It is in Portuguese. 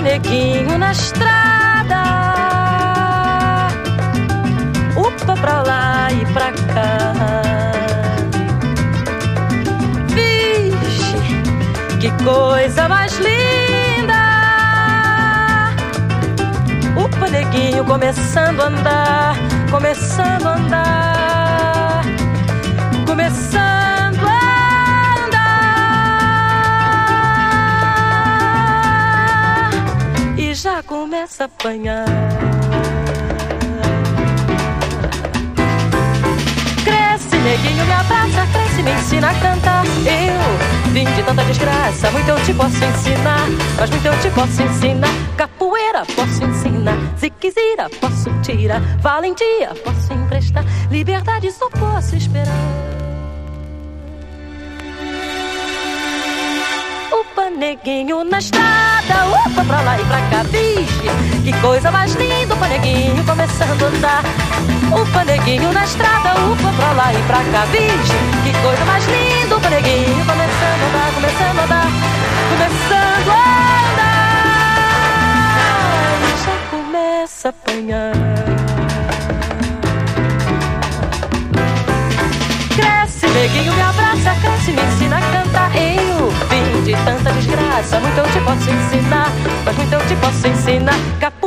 neguinho na estrada, upa pra lá e pra cá. Vixe, que coisa mais linda. Upa, neguinho começando a andar, começando a andar, começando a andar, e já começa a apanhar. Cresce, neguinho, me abraça, cresce, me ensina a cantar. Eu vim de tanta desgraça, muito eu te posso ensinar, mas muito eu te posso ensinar. Capoeira posso ensinar, ziquezira posso tirar, valentia posso emprestar, liberdade só posso esperar. Upa, neguinho na estrada, upa pra lá e pra cá. Vixe, que coisa mais linda, upa, neguinho começando a andar. Upa, neguinho na estrada, upa pra lá e pra cá. Vixe, que coisa mais linda, upa, neguinho começando a andar, começando a andar, começando a andar, e já começa a apanhar. Cresce, neguinho, me abraça, cresce, me ensina a cantar. Eu vim de tanta desgraça, muito eu te posso ensinar, mas muito eu te posso ensinar.